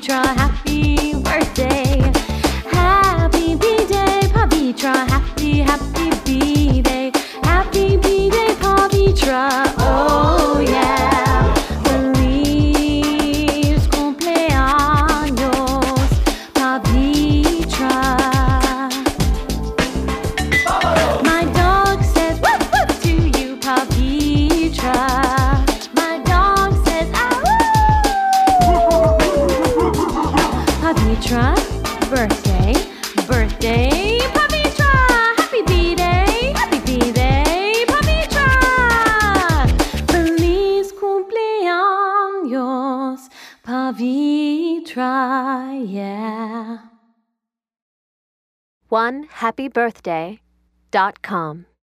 Pavitra, happy birthday. Happy B-Day, Pavitra, happy B-Day. Happy B-Day, Pavitra, oh yeah. Feliz cumpleaños, Pavitra. My dog says woof woof to you, Pavitra. My dog says Pavitra, birthday, Pavitra, happy B-Day, Pavitra. Feliz cumpleaños, Pavitra, yeah. OneHappyBirthday.com